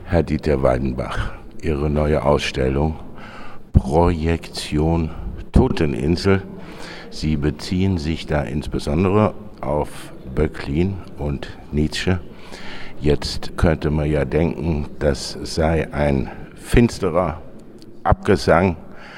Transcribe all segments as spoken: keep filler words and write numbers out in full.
Herr Dieter Weidenbach, Ihre neue Ausstellung Projektion Toteninsel. Sie beziehen sich da insbesondere auf Böcklin und Nietzsche. Jetzt könnte man ja denken, das sei ein finsterer Abgesang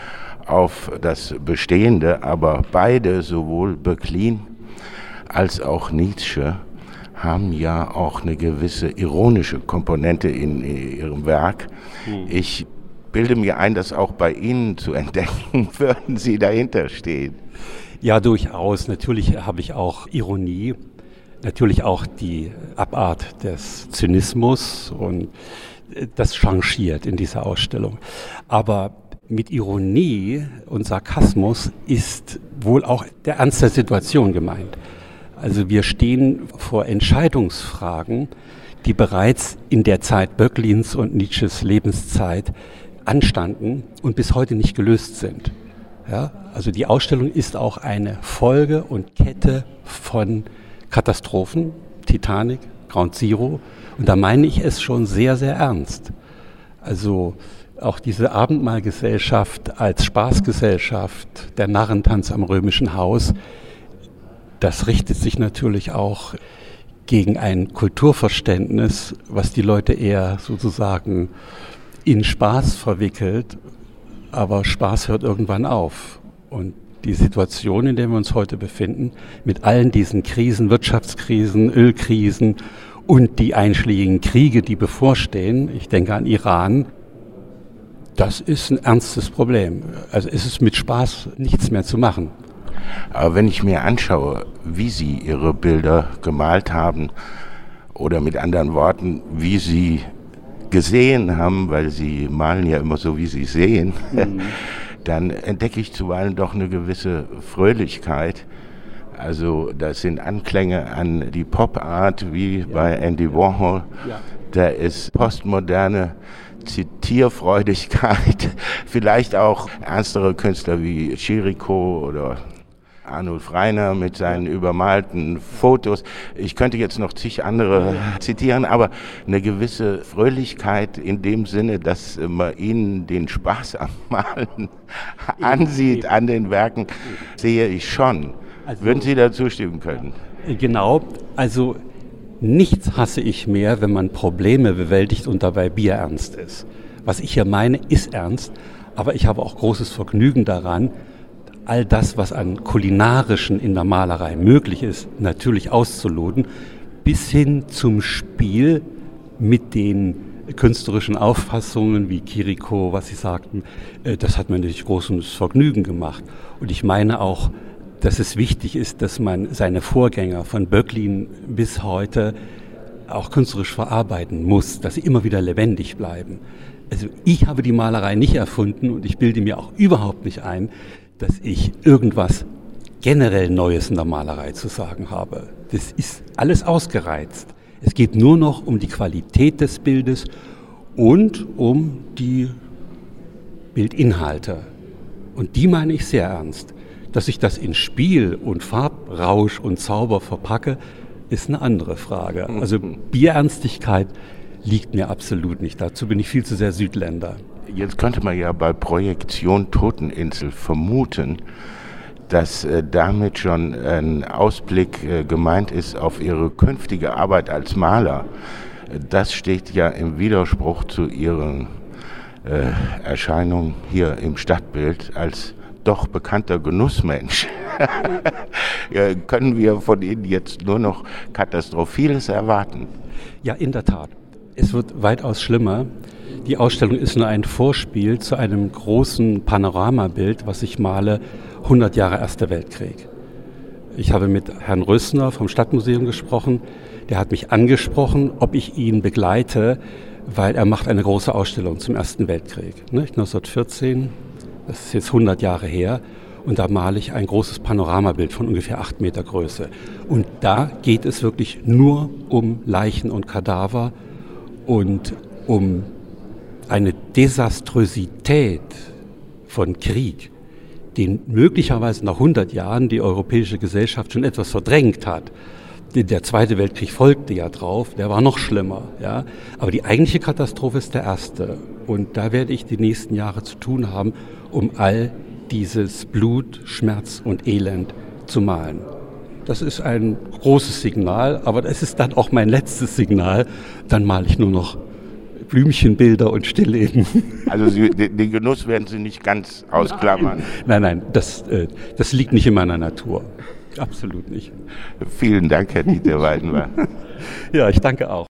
auf das Bestehende, aber beide, sowohl Böcklin als auch Nietzsche, haben ja auch eine gewisse ironische Komponente in ihrem Werk. Hm. Ich bilde mir ein, das auch bei Ihnen zu entdecken. Würden Sie dahinter stehen? Ja, durchaus. Natürlich habe ich auch Ironie, natürlich auch die Abart des Zynismus und das changiert in dieser Ausstellung. Aber mit Ironie und Sarkasmus ist wohl auch der Ernst der Situation gemeint. Also wir stehen vor Entscheidungsfragen, die bereits in der Zeit Böcklins und Nietzsches Lebenszeit anstanden und bis heute nicht gelöst sind. Ja, also die Ausstellung ist auch eine Folge und Kette von Katastrophen, Titanic, Ground Zero, und da meine ich es schon sehr, sehr ernst. Also auch diese Abendmahlgesellschaft als Spaßgesellschaft, der Narrentanz am Römischen Haus, das richtet sich natürlich auch gegen ein Kulturverständnis, was die Leute eher sozusagen in Spaß verwickelt, aber Spaß hört irgendwann auf. Und die Situation, in der wir uns heute befinden, mit allen diesen Krisen, Wirtschaftskrisen, Ölkrisen und die einschlägigen Kriege, die bevorstehen, ich denke an Iran, das ist ein ernstes Problem. Also es ist mit Spaß nichts mehr zu machen. Aber wenn ich mir anschaue, wie Sie Ihre Bilder gemalt haben, oder mit anderen Worten, wie Sie gesehen haben, weil Sie malen ja immer so, wie Sie sehen, mhm. dann entdecke ich zuweilen doch eine gewisse Fröhlichkeit. Also das sind Anklänge an die Pop-Art, wie ja. bei Andy Warhol. Ja. Da ist postmoderne Zitierfreudigkeit, vielleicht auch ernstere Künstler wie Chirico oder Arnulf Reiner mit seinen übermalten Fotos. Ich könnte jetzt noch zig andere zitieren, aber eine gewisse Fröhlichkeit in dem Sinne, dass man ihnen den Spaß am Malen ansieht, an den Werken, sehe ich schon. Also, würden Sie dazu stimmen können? Genau, also nichts hasse ich mehr, wenn man Probleme bewältigt und dabei bierernst ist. Was ich hier meine, ist ernst, aber ich habe auch großes Vergnügen daran, all das, was an Kulinarischen in der Malerei möglich ist, natürlich auszuloten, bis hin zum Spiel mit den künstlerischen Auffassungen wie Chirico, was Sie sagten, das hat mir natürlich großes Vergnügen gemacht. Und ich meine auch, dass es wichtig ist, dass man seine Vorgänger von Böcklin bis heute auch künstlerisch verarbeiten muss, dass sie immer wieder lebendig bleiben. Also ich habe die Malerei nicht erfunden und ich bilde mir auch überhaupt nicht ein, dass ich irgendwas generell Neues in der Malerei zu sagen habe. Das ist alles ausgereizt. Es geht nur noch um die Qualität des Bildes und um die Bildinhalte. Und die meine ich sehr ernst. Dass ich das in Spiel und Farbrausch und Zauber verpacke, ist eine andere Frage. Also Bierernstigkeit liegt mir absolut nicht. Dazu bin ich viel zu sehr Südländer. Jetzt könnte man ja bei Projektion Toteninsel vermuten, dass äh, damit schon ein Ausblick äh, gemeint ist auf Ihre künftige Arbeit als Maler. Das steht ja im Widerspruch zu Ihren äh, Erscheinungen hier im Stadtbild als doch bekannter Genussmensch. Ja, können wir von Ihnen jetzt nur noch Katastrophiles erwarten? Ja, in der Tat. Es wird weitaus schlimmer. Die Ausstellung ist nur ein Vorspiel zu einem großen Panoramabild, was ich male, hundert Jahre Erster Weltkrieg. Ich habe mit Herrn Rössner vom Stadtmuseum gesprochen. Der hat mich angesprochen, ob ich ihn begleite, weil er macht eine große Ausstellung zum Ersten Weltkrieg. neunzehnhundertvierzehn, das ist jetzt hundert Jahre her. Und da male ich ein großes Panoramabild von ungefähr acht Meter Größe. Und da geht es wirklich nur um Leichen und Kadaver und um eine Desastrosität von Krieg, den möglicherweise nach hundert Jahren die europäische Gesellschaft schon etwas verdrängt hat. Der Zweite Weltkrieg folgte ja drauf, der war noch schlimmer. Ja? Aber die eigentliche Katastrophe ist der erste. Und da werde ich die nächsten Jahre zu tun haben, um all dieses Blut, Schmerz und Elend zu malen. Das ist ein großes Signal, aber das ist dann auch mein letztes Signal. Dann male ich nur noch Blümchenbilder und Stillleben. Also Sie, den Genuss werden Sie nicht ganz ausklammern? Nein, nein, nein, das, das liegt nicht in meiner Natur. Absolut nicht. Vielen Dank, Herr Dieter Weidenbach. Ja, ich danke auch.